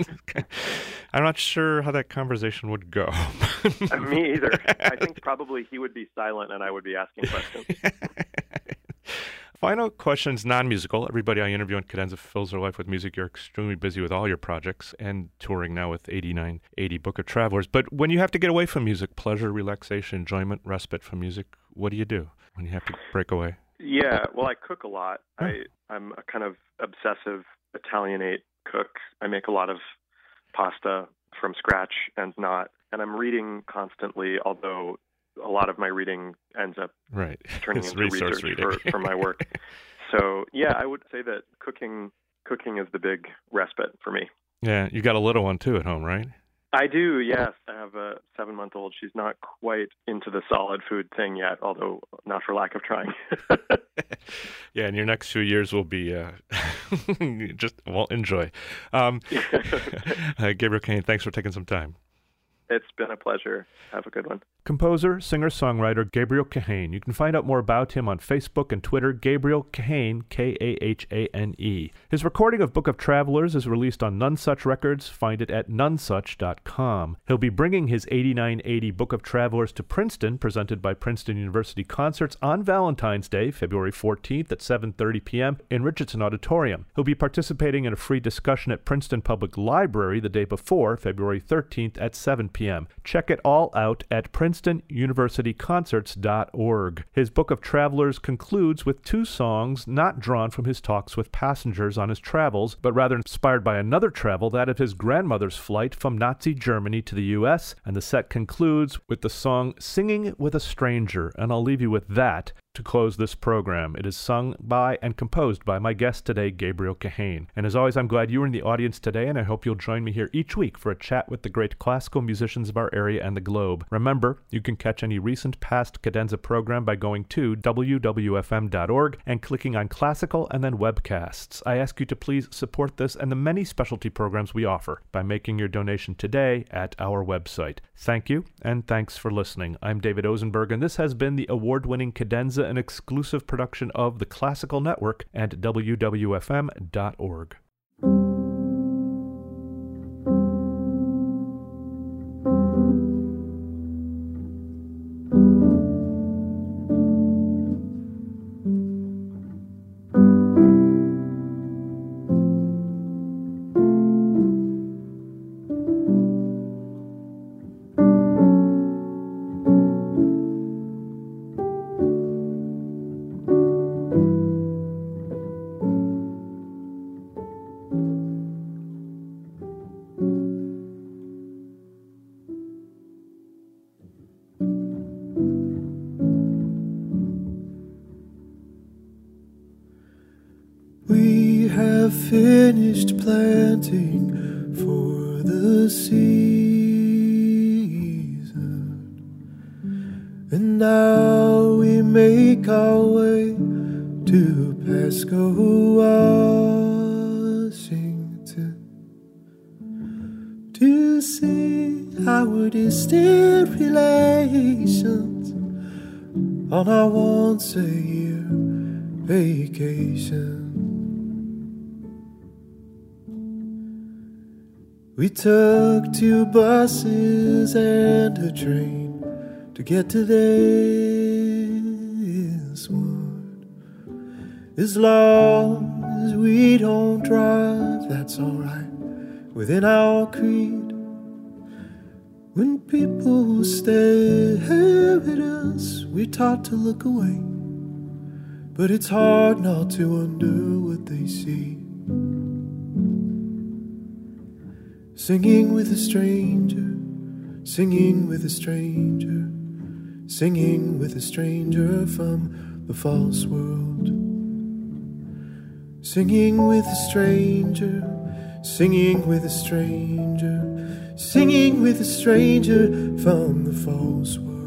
I'm not sure how that conversation would go. Me either. I think probably he would be silent and I would be asking questions. Final question's non-musical. Everybody I interview on Cadenza fills their life with music. You're extremely busy with all your projects and touring now with eighty-nine eighty Book of Travelers. But when you have to get away from music, pleasure, relaxation, enjoyment, respite from music, what do you do when you have to break away? Yeah, well, I cook a lot. Oh. I, I'm a kind of obsessive Italianate cook. I make a lot of pasta from scratch and not. And I'm reading constantly, although a lot of my reading ends up right. turning it's into research for, for my work. So, yeah, I would say that cooking cooking is the big respite for me. Yeah, you got a little one, too, at home, right? I do, yes. I have a seven-month-old. She's not quite into the solid food thing yet, although not for lack of trying. Yeah, and your next few years will be uh, just, well, enjoy. Um, uh, Gabriel Cain, thanks for taking some time. It's been a pleasure. Have a good one. Composer, singer-songwriter Gabriel Kahane. You can find out more about him on Facebook and Twitter, Gabriel Kahane, K A H A N E. His recording of Book of Travelers is released on Nonesuch Records. Find it at nonesuch dot com. He'll be bringing his eighty-nine eighty Book of Travelers to Princeton, presented by Princeton University Concerts on Valentine's Day, February fourteenth at seven thirty p.m. in Richardson Auditorium. He'll be participating in a free discussion at Princeton Public Library the day before, February thirteenth at seven p.m. Check it all out at princeton university concerts dot org. His Book of Travelers concludes with two songs not drawn from his talks with passengers on his travels, but rather inspired by another travel, that of his grandmother's flight from Nazi Germany to the U S, and the set concludes with the song Singing with a Stranger, and I'll leave you with that to close this program. It is sung by and composed by my guest today, Gabriel Kahane. And as always, I'm glad you were in the audience today, and I hope you'll join me here each week for a chat with the great classical musicians of our area and the globe. Remember, you can catch any recent past Cadenza program by going to w w f m dot org and clicking on Classical and then Webcasts. I ask you to please support this and the many specialty programs we offer by making your donation today at our website. Thank you, and thanks for listening. I'm David Osenberg, and this has been the award-winning Cadenza, an exclusive production of the Classical Network and w w f m dot org. We have finished planting for the season, and now we make our way to Pasco, Washington, to see our distant relations on our once-a-year vacation. We took two buses and a train to get to this one. As long as we don't drive, that's alright within our creed. When people stare at us, we're taught to look away, but it's hard not to wonder what they see. Singing with a stranger, singing with a stranger, singing with a stranger from the false world. Singing with a stranger, singing with a stranger, singing with a stranger from the false world.